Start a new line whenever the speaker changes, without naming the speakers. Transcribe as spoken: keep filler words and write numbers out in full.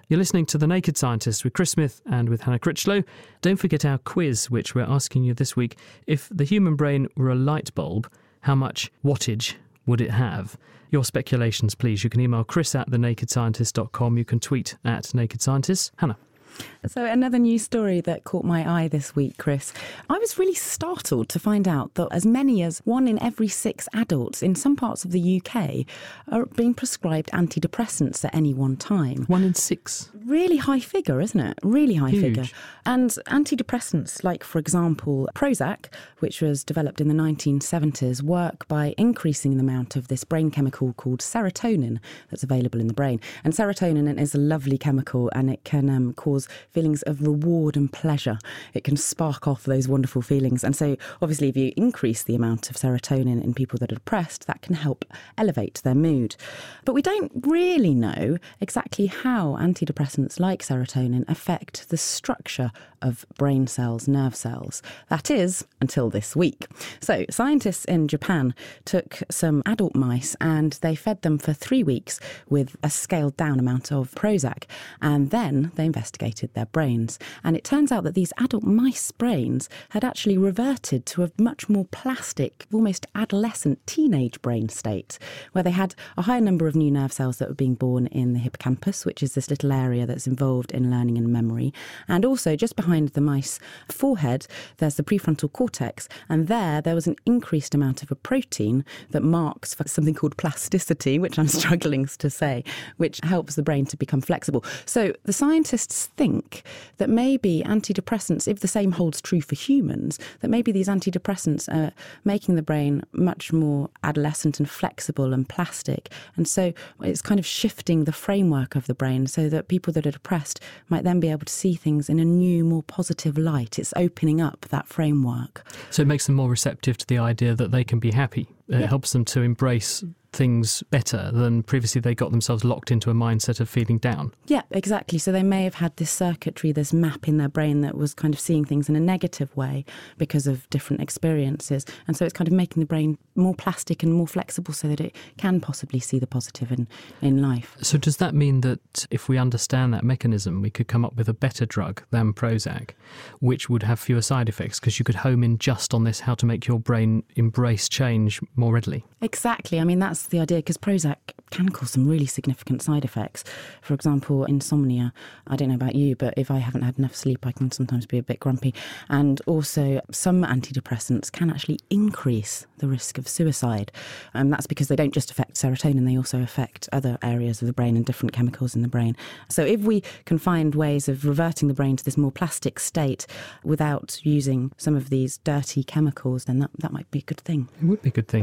You're listening to The Naked Scientist with Chris Smith and with Hannah Critchlow. Don't forget our quiz, which we're asking you this week. If the human brain were a light bulb, how much wattage would it have? Your speculations, please. You can email chris at the naked scientist dot com. You can tweet at Naked Scientist. Hannah.
So another news story that caught my eye this week, Chris. I was really startled to find out that as many as one in every six adults in some parts of the U K are being prescribed antidepressants at any one time.
One in six.
Really high figure, isn't it? Really high
Huge.
figure. And antidepressants, like, for example, Prozac, which was developed in the nineteen seventies, work by increasing the amount of this brain chemical called serotonin that's available in the brain. And serotonin is a lovely chemical, and it can um, cause feelings of reward and pleasure. It can spark off those wonderful feelings. And so, obviously, if you increase the amount of serotonin in people that are depressed, that can help elevate their mood. But we don't really know exactly how antidepressants like serotonin affect the structure of brain cells, nerve cells. That is, until this week. So, scientists in Japan took some adult mice and they fed them for three weeks with a scaled down amount of Prozac. And then they investigated their brains. And it turns out that these adult mice brains had actually reverted to a much more plastic, almost adolescent teenage brain state, where they had a higher number of new nerve cells that were being born in the hippocampus, which is this little area that's involved in learning and memory. And also just behind the mice forehead, there's the prefrontal cortex. And there, there was an increased amount of a protein that marks for something called plasticity, which I'm struggling to say, which helps the brain to become flexible. So the scientists think that maybe antidepressants, if the same holds true for humans, that maybe these antidepressants are making the brain much more adolescent and flexible and plastic. And so it's kind of shifting the framework of the brain so that people that are depressed might then be able to see things in a new, more positive light. It's opening up that framework.
So it makes them more receptive to the idea that they can be happy. It
Yeah.
helps them to embrace things better than previously they got themselves locked into a mindset of feeling down.
Yeah, exactly. So they may have had this circuitry, this map in their brain that was kind of seeing things in a negative way because of different experiences. And so it's kind of making the brain more plastic and more flexible so that it can possibly see the positive in, in life.
So does that mean that if we understand that mechanism, we could come up with a better drug than Prozac, which would have fewer side effects because you could home in just on this, how to make your brain embrace change more readily?
Exactly. I mean, that's the idea, because Prozac can cause some really significant side effects. For example, insomnia. I don't know about you, but if I haven't had enough sleep, I can sometimes be a bit grumpy. And also, some antidepressants can actually increase the risk of suicide. And that's because they don't just affect serotonin, they also affect other areas of the brain and different chemicals in the brain. So if we can find ways of reverting the brain to this more plastic state without using some of these dirty chemicals, then that, that might be a good thing.
It would be a good thing.